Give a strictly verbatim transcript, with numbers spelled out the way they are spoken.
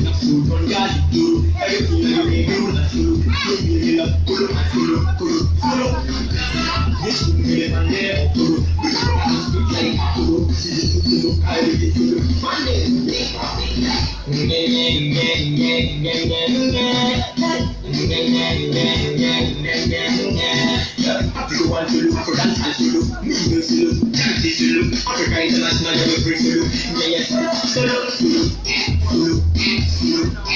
na food on God do. Everything you need do na solo. You love solo, solo, solo, solo. This will be a man solo. Speak like solo, solo, I will get solo. Africa want to look for dance solo, me no solo, candy solo, Africa international never bring solo, yeah yes, solo, solo, solo, solo.